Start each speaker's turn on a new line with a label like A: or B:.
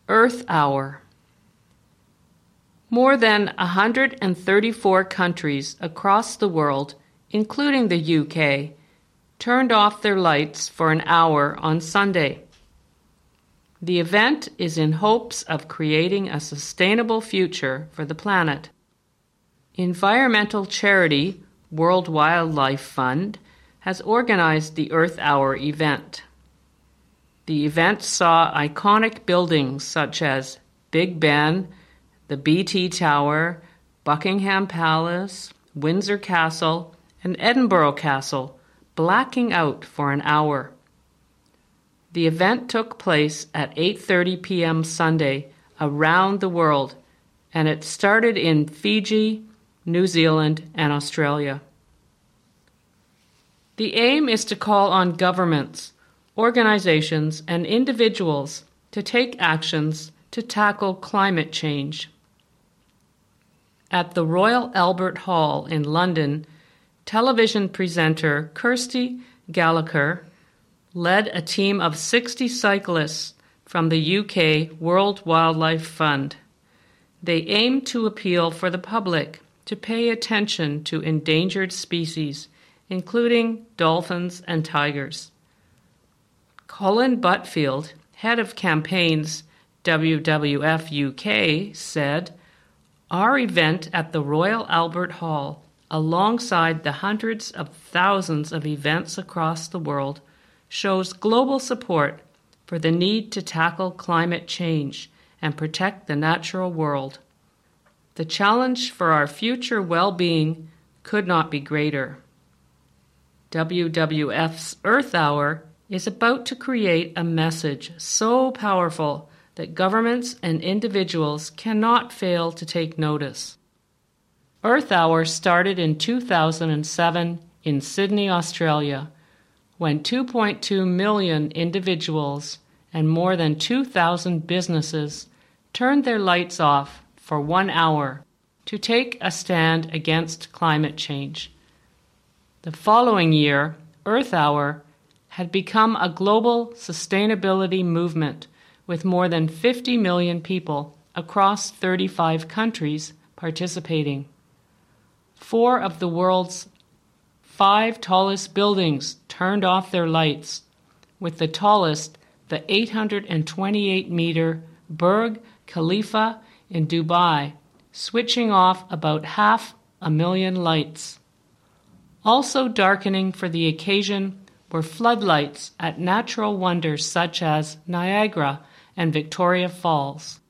A: Earth Hour. More than 134 countries across the world, including the UK, turned off their lights for an hour on Sunday. The event is in hopes of creating a sustainable future for the planet. Environmental charity World Wildlife Fund has organized the Earth Hour event. The event saw iconic buildings such as Big Ben, the BT Tower, Buckingham Palace, Windsor Castle, and Edinburgh Castle blacking out for an hour. The event took place at 8:30 p.m. Sunday around the world, and it started in Fiji, New Zealand, and Australia. The aim is to call on governments, organizations, and individuals to take actions to tackle climate change. At the Royal Albert Hall in London, television presenter Kirsty Gallagher led a team of 60 cyclists from the UK World Wildlife Fund. They aimed to appeal for the public to pay attention to endangered species, including dolphins and tigers. Colin Butfield, head of campaigns WWF UK, said, "Our event at the Royal Albert Hall, alongside the hundreds of thousands of events across the world, shows global support for the need to tackle climate change and protect the natural world. The challenge for our future well-being could not be greater." WWF's Earth Hour is about to create a message so powerful that governments and individuals cannot fail to take notice. Earth Hour started in 2007 in Sydney, Australia, when 2.2 million individuals and more than 2,000 businesses turned their lights off for 1 hour to take a stand against climate change. The following year, Earth Hour had become a global sustainability movement with more than 50 million people across 35 countries participating. 4 of the world's 5 tallest buildings turned off their lights, with the tallest, the 828-meter Burj Khalifa in Dubai, switching off about 500,000 lights. Also darkening for the occasion were floodlights at natural wonders such as Niagara and Victoria Falls.